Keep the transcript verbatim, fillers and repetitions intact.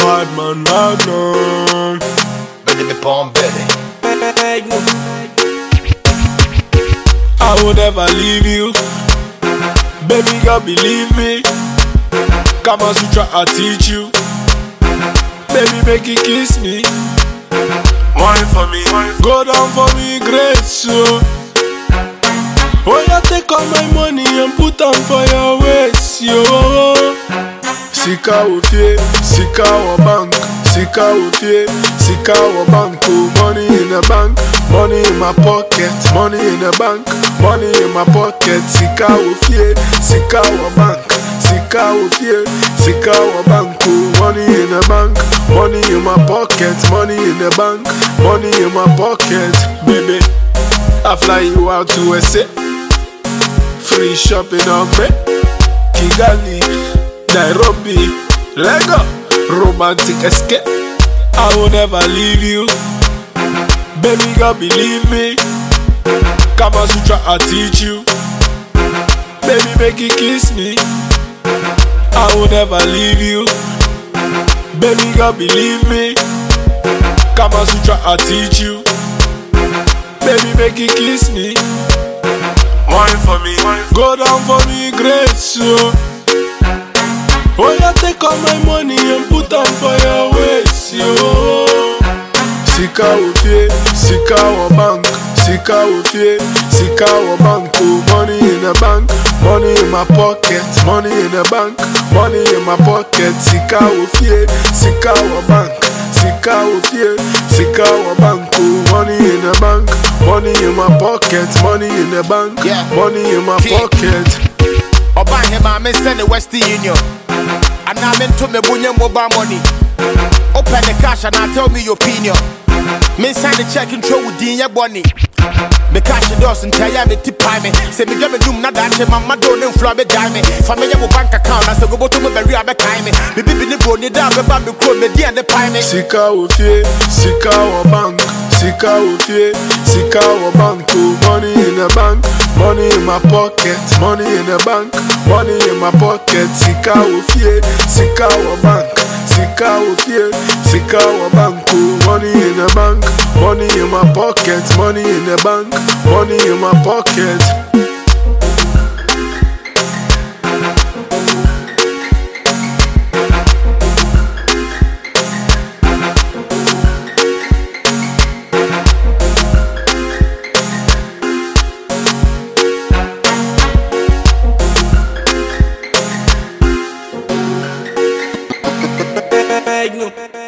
Bad man, Magnum. Ready me palm belly. I will never leave you. Baby girl, believe me. Kama Sutra, I teach you. Baby, make you kiss me. Wine for me, go down for me, great so. Oh, you take all my money and put them for your waist, yo. Sika ofie, sika wa bank, sika ofie, sika wa bank. Oh, money in the bank, money in my pocket, money in the bank, money in my pocket. Sika ofie, sika wa bank, sika ofie, sika wa bank. Oh, money in the bank, money in my pocket, money in the bank, money in my pocket. Baby, I fly you out to S A, free shopping on me, Kigali, Nairobi, Lego, romantic escape. I will never leave you. Baby girl, believe me. Kama Sutra, I teach you. Baby, make you kiss me. I will never leave you. Baby girl, believe me. Kama Sutra, I teach you. Baby, make you kiss me. Wine for me, go down for me, great so. Oh, you take all my money and put them for your waist, yo. Sika ofie, sika wa bank, sika ofie, sika wa bank. Oh, money in the bank, money in my pocket, money in the bank, money in my pocket. Sika ofie, sika wa bank, sika ofie, sika wa bank. Oh, money in the bank, money in my pocket, money in the bank, yeah. Money in my yeah. pocket. Oba hema me send the Western Union. And I'm into me bunye mobile money. Open the cash and I tell me your opinion. Me sign the check and throw with your money. Me cash the doors and tell ya me tip pay me. Say me get me doom na dash my mama don't flow me die me. Family mo bank account I say go to me bury abe kai me. Me bibi ni bro ni da be ba me crow me di and the pay me. Sika ofie, sika wa bank, sika ofie, sika wa bank. Oh, money in the bank, money in my pocket, money in the bank, money in my pocket. Sika ofie, sika wa bank, sika ofie, sika wa bank. Oh, money in the bank, money in my pocket, money in the bank, money in my pocket. Magnum.